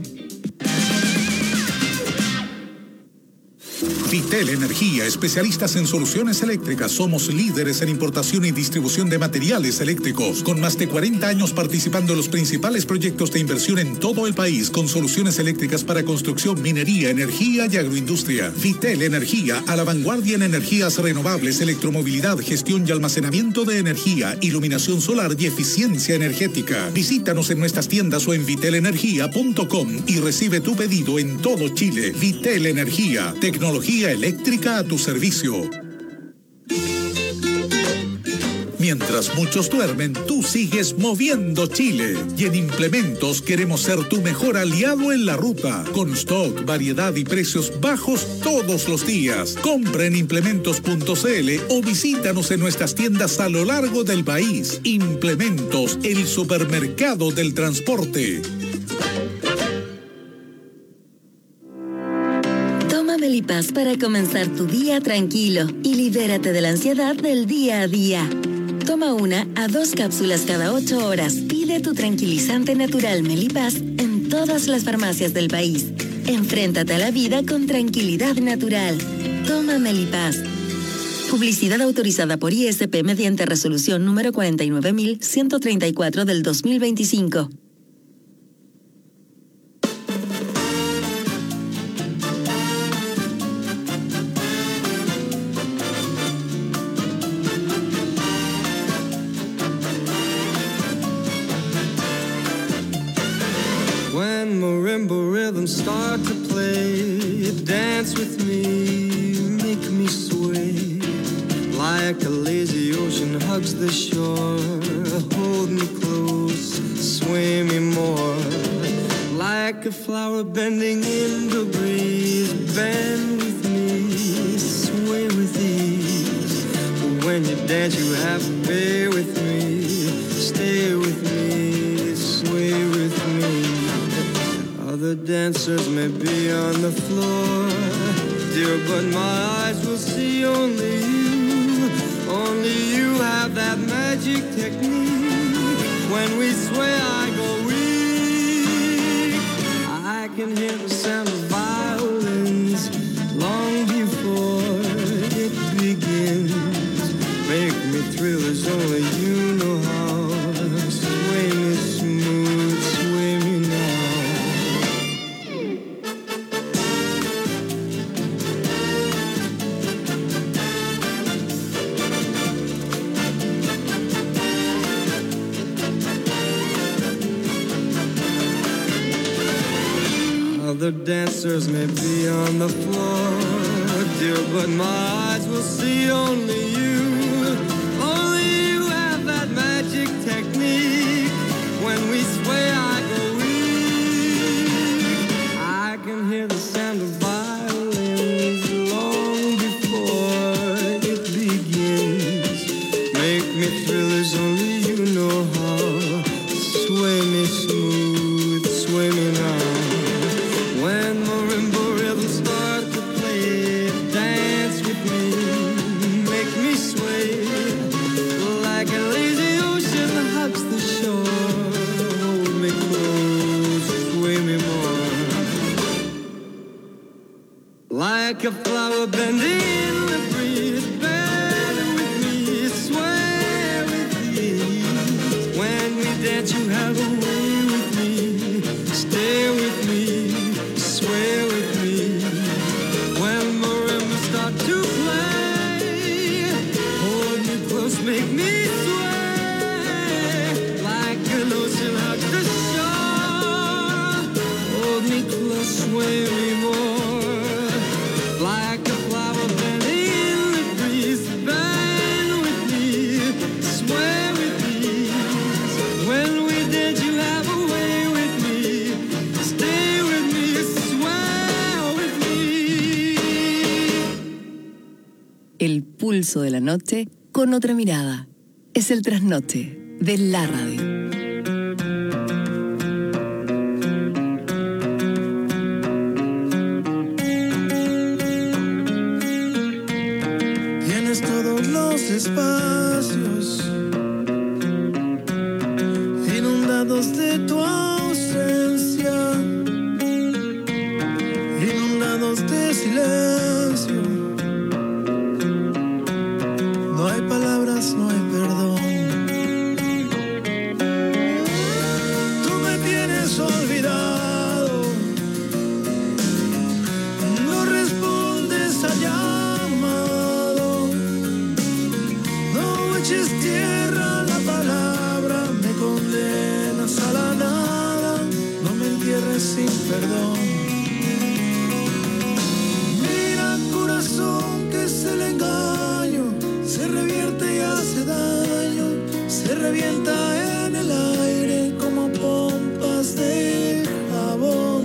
Vitel Energía, especialistas en soluciones eléctricas. Somos líderes en importación y distribución de materiales eléctricos, con más de cuarenta años participando en los principales proyectos de inversión en todo el país, con soluciones eléctricas para construcción, minería, energía y agroindustria. Vitel Energía, a la vanguardia en energías renovables, electromovilidad, gestión y almacenamiento de energía, iluminación solar y eficiencia energética. Visítanos en nuestras tiendas o en vitel energía punto com y recibe tu pedido en todo Chile. Vitel Energía, tecnología eléctrica a tu servicio. Mientras muchos duermen, tú sigues moviendo Chile. Y en Implementos queremos ser tu mejor aliado en la ruta. Con stock, variedad y precios bajos todos los días. Compra en implementos punto cl o visítanos en nuestras tiendas a lo largo del país. Implementos, el supermercado del transporte. Melipaz para comenzar tu día tranquilo y libérate de la ansiedad del día a día. Toma una a dos cápsulas cada ocho horas. Pide tu tranquilizante natural Melipaz en todas las farmacias del país. Enfréntate a la vida con tranquilidad natural. Toma Melipaz. Publicidad autorizada por I S P mediante resolución número cuarenta y nueve mil ciento treinta y cuatro del dos mil veinticinco. When marimba rhythms start to play, dance with me, make me sway. Like a lazy ocean hugs the shore, hold me close, sway me more. Like a flower bending in the breeze, bend with me, sway with ease. When you dance you have to bear with me, stay with me, sway with me. Other dancers may be on the floor, dear, but my eyes will see only you. Only you have that magic technique. When we sway, I go weak. I can hear the sound of violins long before it begins. Make me thrill as only you know how. Sway me smooth, sway me now. Other dancers may be on the floor, dear, but my eyes will see only you. Only you have that magic technique. When we sway, I go weak. I can hear the sound of violins long before it begins. Make me thrill as only you know how. Sway me smooth, sway me now. When marimba rhythms start to play, dance with me, make me sway. Like a lazy ocean hugs the shore, hold me close, sway me more. Like a flower bending in the breeze, bend with me, sway with me. When we dance you have a way with me, stay with me, sway with me. When marimbas start to El pulso de la noche con otra mirada. Es el trasnoche de la radio. Espacios inundados de tu ausencia, inundados de silencio. No hay palabras, no hay perdón. Tú me tienes olvidado, no respondes allá. Es tierra la palabra, me condenas a la nada, no me entierres sin perdón. Mira corazón que es el engaño, se revierte y hace daño, se revienta en el aire como pompas de jabón.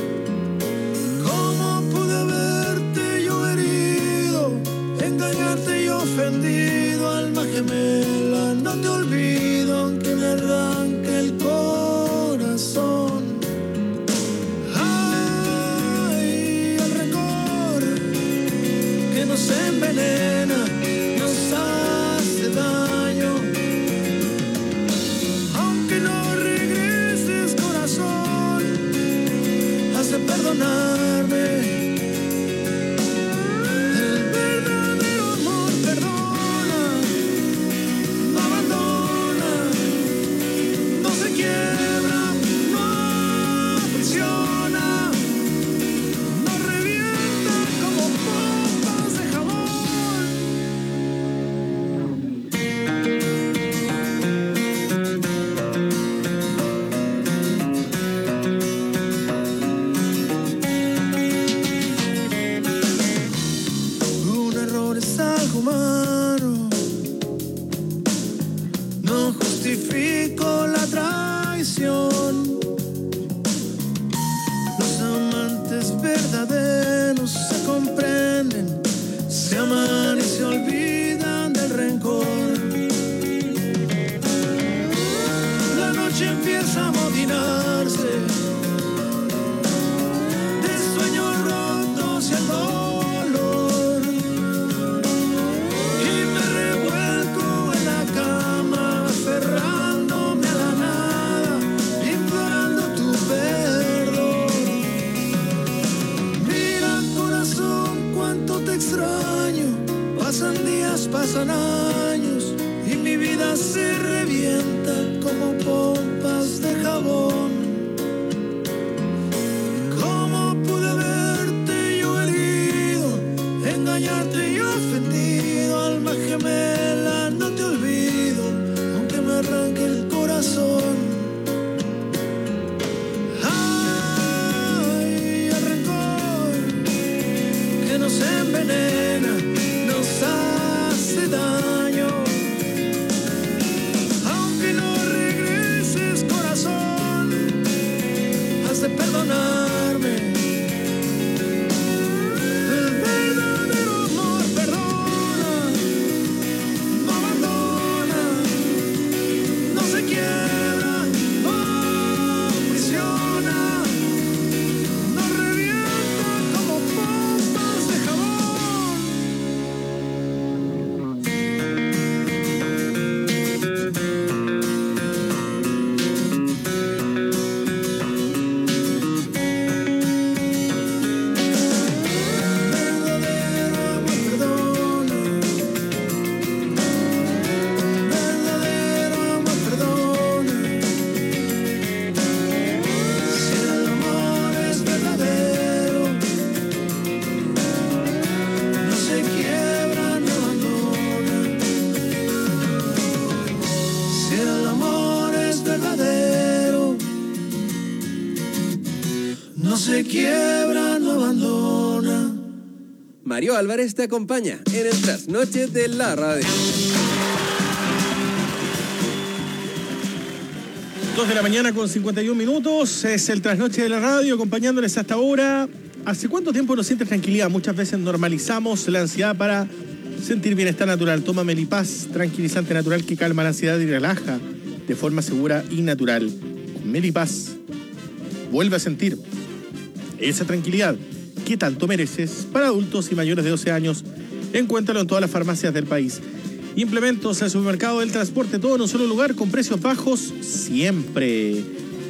¿Cómo pude haberte yo herido, engañarte y ofendido? Alma gemela, no te olvido aunque me arranque el corazón. Ay, el rencor que nos envenena, nos hace daño. Aunque no regreses corazón, has de perdonarme. Justifico la traición. Los amantes verdaderos se comprenden, se aman y se olvidan del rencor. La noche empieza a amotinarse de sueños rotos y el dolor, y me revuelco en la cama aferrándome a la nada, implorando tu perdón. Mira corazón cuánto te extraño, pasan días, pasan años y mi vida se revienta como pompas de jabón. ¿Cómo pude verte yo herido, engañarte y ofendido? Alma gemela, no te olvido aunque me arranque el corazón. Ay, el rencor que nos envenena, nos hace daño. Aunque no regreses corazón, has de perdonarme. El verdadero amor perdona, no abandona, no se quiebra, no prisiona, no revienta como pompas de jabón. Verdadero amor perdona, verdadero amor perdona. Si el amor es verdadero, no se quiebra, no abandona. Si el amor es verdadero, no se quiebra, no abandona. Mario Álvarez te acompaña en el trasnoche de la radio. dos de la mañana con cincuenta y un minutos, es el trasnoche de la radio, acompañándoles hasta ahora. ¿Hace cuánto tiempo no sientes tranquilidad? Muchas veces normalizamos la ansiedad para Sentir bienestar natural. Toma Melipaz, tranquilizante natural que calma la ansiedad y relaja de forma segura y natural. Con Melipaz, vuelve a sentir esa tranquilidad que tanto mereces. Para adultos y mayores de doce años, encuéntralo en todas las farmacias del país. Implementos al supermercado del transporte, todo en un solo lugar, con precios bajos siempre.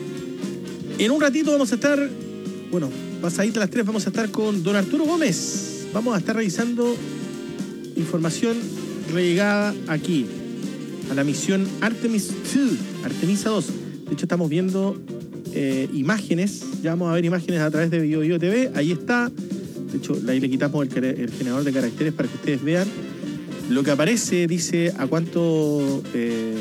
En un ratito vamos a estar, bueno, pasadita a las tres, vamos a estar con don Arturo Gómez. Vamos a estar revisando información rellegada aquí a la misión Artemis dos, Artemisa dos. De hecho, estamos viendo eh, imágenes, ya vamos a ver imágenes a través de Bio Bio T V. Ahí está. De hecho, ahí le quitamos el, el generador de caracteres para que ustedes vean. Lo que aparece dice a cuánto, eh,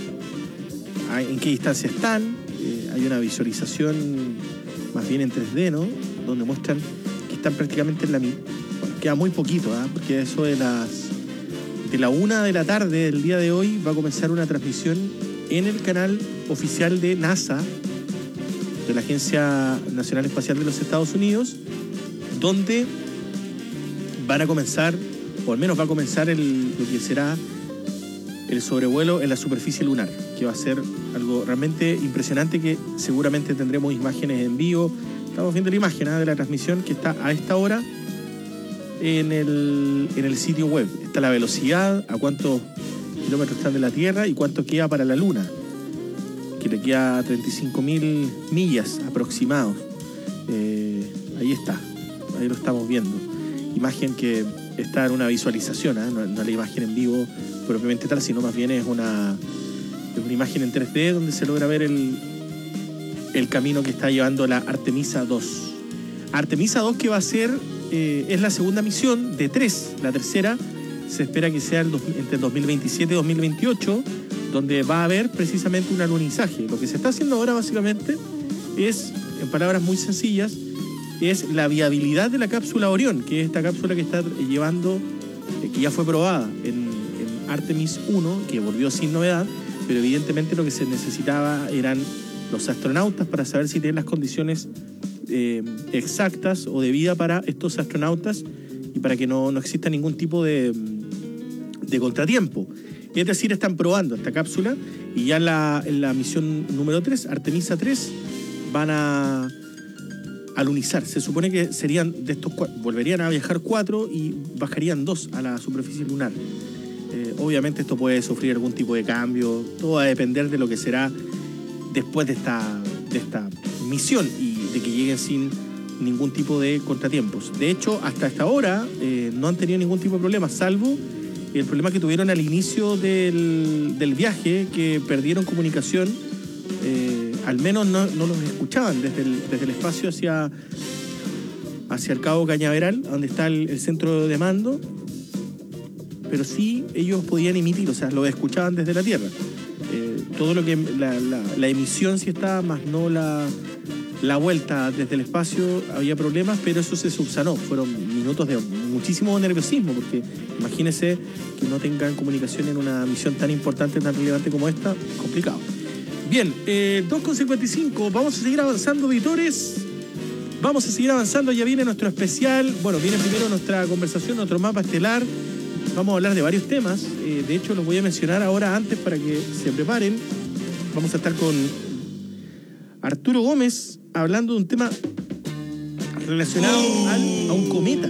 en qué distancia están. Eh, hay una visualización más bien en tres D, ¿no? Donde muestran que están prácticamente en la mitad. Bueno, queda muy poquito, ¿eh? Porque eso de las de la una de la tarde del día de hoy va a comenzar una transmisión en el canal oficial de NASA, de la Agencia Nacional Espacial de los Estados Unidos, donde van a comenzar, o al menos va a comenzar el, lo que será el sobrevuelo en la superficie lunar, que va a ser algo realmente impresionante, que seguramente tendremos imágenes en vivo. Estamos viendo la imagen ¿eh? de la transmisión que está a esta hora en el, en el sitio web. Está la velocidad, a cuántos kilómetros están de la Tierra y cuánto queda para la Luna, que le queda treinta y cinco mil millas aproximados. Eh, ahí está, ahí lo estamos viendo. Imagen que está en una visualización, ¿eh? no, no es la imagen en vivo propiamente tal, sino más bien es una, es una imagen en tres D donde se logra ver el, el camino que está llevando la Artemisa dos. Artemisa dos que va a ser, eh, es la segunda misión de tres. La tercera se espera que sea el dos, entre el dos mil veintisiete y dos mil veintiocho, donde va a haber precisamente un alunizaje. Lo que se está haciendo ahora básicamente es, en palabras muy sencillas, es la viabilidad de la cápsula Orión, que es esta cápsula que está llevando, que ya fue probada en, en Artemis uno, que volvió sin novedad, pero evidentemente lo que se necesitaba eran los astronautas para saber si tienen las condiciones eh, exactas o de vida para estos astronautas y para que no, no exista ningún tipo de, de contratiempo. Es decir, están probando esta cápsula y ya en la, en la misión número tres, Artemisa tres, van a alunizar. Se supone que serían de estos cuatro, volverían a viajar cuatro y bajarían dos a la superficie lunar. Eh, obviamente esto puede sufrir algún tipo de cambio, todo va a depender de lo que será después de esta, de esta misión y de que lleguen sin ningún tipo de contratiempos. De hecho, hasta esta hora eh, no han tenido ningún tipo de problema, salvo el problema que tuvieron al inicio del, del viaje, que perdieron comunicación. Eh, al menos no, no los escuchaban desde el, desde el espacio hacia, hacia el Cabo Cañaveral, donde está el, el centro de mando, pero sí ellos podían emitir, o sea, lo escuchaban desde la Tierra. Eh, todo lo que la, la, la emisión sí estaba, más no la, la vuelta desde el espacio, había problemas, pero eso se subsanó. Fueron minutos de muchísimo nerviosismo, porque imagínense que no tengan comunicación en una misión tan importante, tan relevante como esta, complicado. Bien, eh, dos con cincuenta y cinco, vamos a seguir avanzando, auditores. Vamos a seguir avanzando, ya viene nuestro especial. Bueno, viene primero nuestra conversación, nuestro mapa estelar. Vamos a hablar de varios temas. Eh, de hecho, los voy a mencionar ahora antes para que se preparen. Vamos a estar con Arturo Gómez hablando de un tema relacionado al, a un cometa.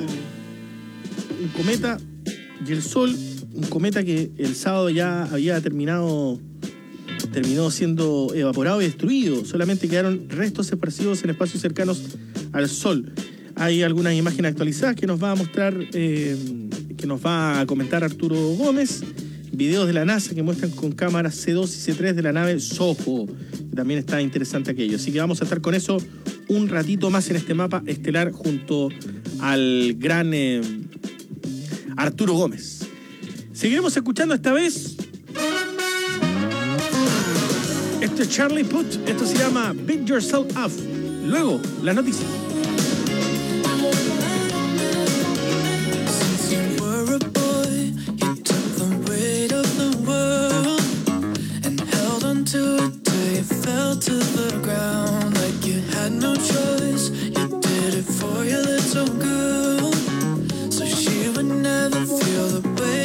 Un cometa y el Sol. Un cometa que el sábado ya había terminado... terminó siendo evaporado y destruido. Solamente quedaron restos esparcidos en espacios cercanos al Sol. Hay algunas imágenes actualizadas que nos va a mostrar, eh, que nos va a comentar Arturo Gómez. Videos de la NASA que muestran con cámaras C dos y C tres de la nave SOHO. Que también está interesante aquello. Así que vamos a estar con eso un ratito más en este mapa estelar junto al gran eh, Arturo Gómez. Seguiremos escuchando esta vez. Esto es Charlie Puth, esto se llama Beat Yourself Up. Luego, la noticia. Since you were a boy, you took the weight of the world and held on to it till you fell to the ground. Like you had no choice, you did it for your little girl, so she would never feel the weight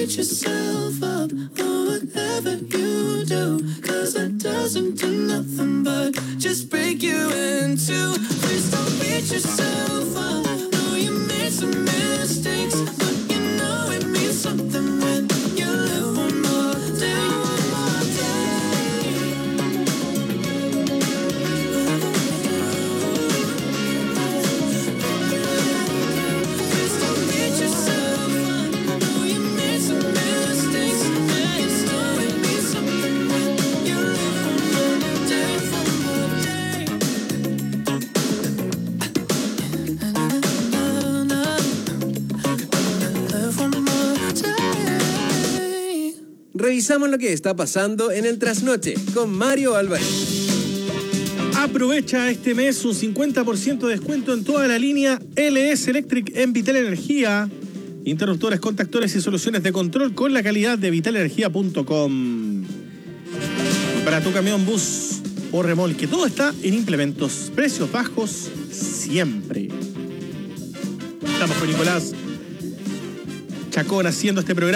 beat yourself up for whatever you do, cause that doesn't do nothing but just break you in two. Please don't beat yourself up. No, you made some mistakes, but you know it means something when you live one more day, one more day. Please don't beat yourself up. No, you made some mistakes, and you know it means something when you live one more day, one more day. Live one more day. Revisamos lo que está pasando en el Trasnoche con Mario Álvarez. Aprovecha este mes un cincuenta por ciento de descuento en toda la línea L S Electric en Vital Energía. Interruptores, contactores y soluciones de control con la calidad de vital energía punto com. Para tu camión, bus o remolque, todo está en implementos. Precios bajos siempre. Estamos con Nicolás Chacón haciendo este programa.